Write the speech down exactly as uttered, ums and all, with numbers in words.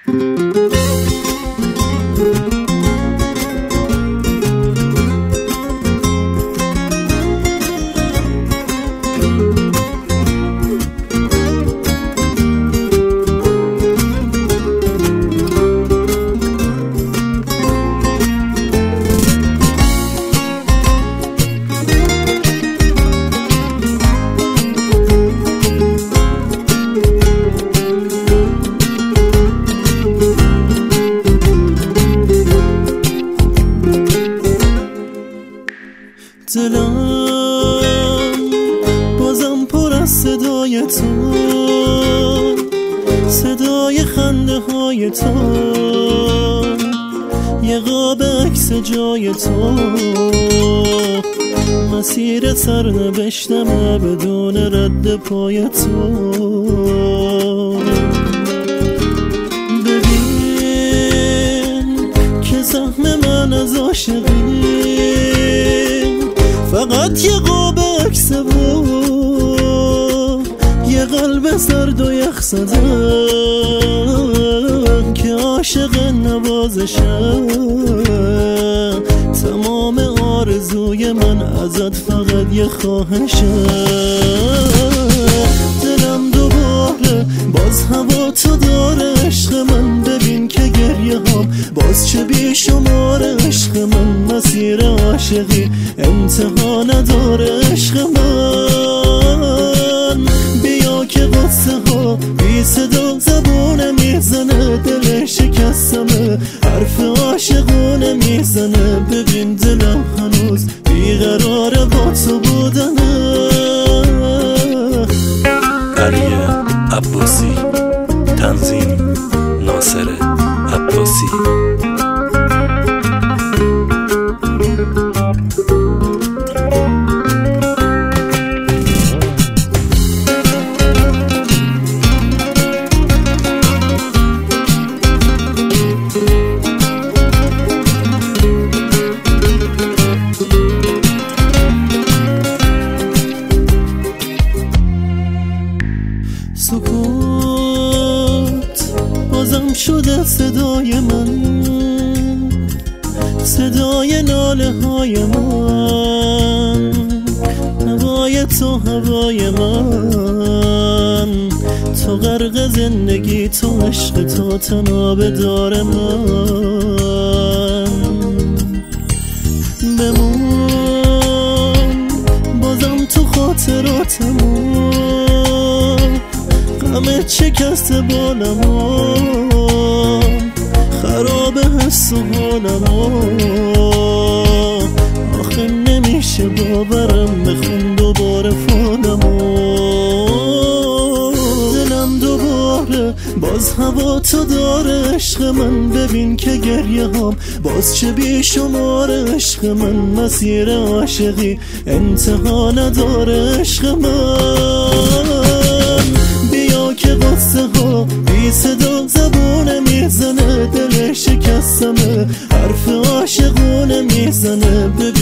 دلم بازم پر از صدای تو، صدای خنده های تو، یه قاب عکس جای تو. مسیر سرنوشتمه بدون رد پای تو. ببین که سهم من از عاشقی فقط یه قاب عکس بود، یه قلب سرد و یخ زدن که عاشق نوازشم. تمام آرزوی من ازت فقط یه خواهشم. دلم دوباره باز هوا تو داره عشق من. ببین که گریه هم باز چه بیشمار عشق من. مسیر عاشقی انتها نداره عشق من. بیا که قصه ها بی صدا زبونه میزنه، دل شکستمه حرف عاشقونه میزنه. ببین دلم هنوز بیقراره با تو بودنه. علی عباسی، تنظیم ناصر عباسی. سکوت بازم شده صدای من، صدای ناله های من. هوای تو هوای من، تو غرق زندگی، تو عشق، تو تنابه دار من. بمون بازم تو خاطراتمون، غمت شکسته بالمون، خراب حس و حالمون. آخه نمیشه باورم بخون دوباره فالمون. دلم دوباره باز هوا تو داره عشق من. ببین که گریه هم باز چه بیشمار عشق من. مسیر عاشقی انتها نداره عشق من. بیا که قصه ها بی صدا زبونه میزنه، دل شکستمه حرف عاشقونه میزنه.